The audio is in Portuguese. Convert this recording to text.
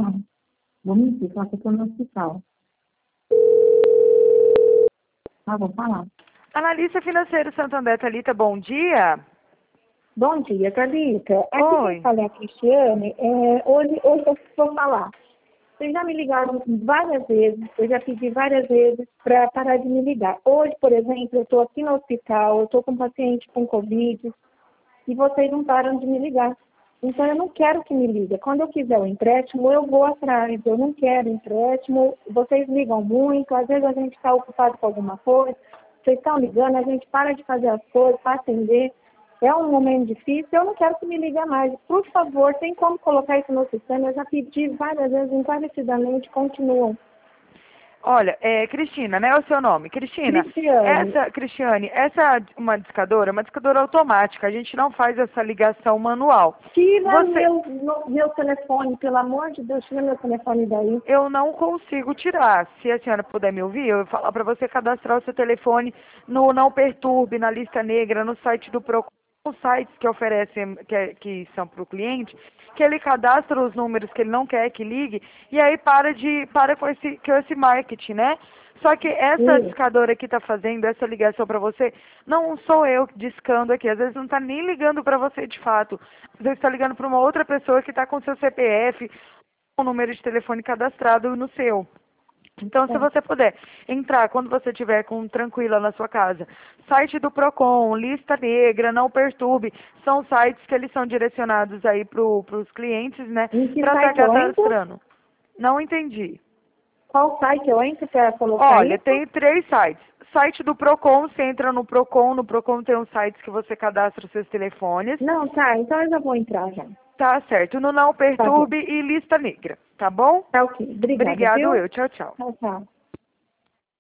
não. Vou mentir, só que eu tô no hospital. Ah, vou falar. Analista financeiro Santander, Thalita, bom dia. Bom dia, Thalita. Aqui Oi. quem fala é a Cristiane. Hoje eu vou falar. Vocês já me ligaram várias vezes, eu já pedi várias vezes para parar de me ligar. Hoje, por exemplo, eu estou aqui no hospital, eu estou com um paciente com Covid e vocês não param de me ligar. Então, eu não quero que me ligue. Quando eu quiser o empréstimo, eu vou atrás. Eu não quero empréstimo. Vocês ligam muito, às vezes a gente está ocupado com alguma coisa. Vocês estão ligando, a gente para de fazer as coisas para atender. É um momento difícil, eu não quero que me ligue mais. Por favor, tem como colocar isso no sistema? Eu já pedi várias vezes, encarecidamente, continuam. Olha, Cristina, né? É o seu nome. Cristina, Cristiane, Cristiane, essa é uma discadora automática. A gente não faz essa ligação manual. tira Você, meu telefone, pelo amor de Deus, tira meu telefone daí. eu não consigo tirar. Se a senhora puder me ouvir, eu vou falar para você cadastrar o seu telefone no Não Perturbe, na lista negra, no site do Procon, os sites que oferecem, que são para o cliente, que ele cadastra os números que ele não quer que ligue e aí para com esse marketing, né? Só que essa Sim. discadora que está fazendo essa ligação para você, não sou eu discando aqui. Às vezes não está nem ligando para você de fato. Às vezes está ligando para uma outra pessoa que está com seu CPF, o número de telefone cadastrado no seu. Então, se É. você puder entrar quando você estiver tranquila na sua casa, site do Procon, lista negra, não perturbe, são sites que eles são direcionados aí para os clientes, né, Em que para estar site eu entro? cadastrando. Não entendi. Qual site eu entro para colocar Olha, isso? tem 3 sites. Site do Procon, você entra no Procon tem uns sites que você cadastra os seus telefones. Não, tá, então eu já vou entrar já. Tá certo. No Não Tá bom. Perturbe e lista negra, tá bom? Tá ok. Obrigada, Obrigado viu? eu. Tchau, tchau. Tchau, tchau.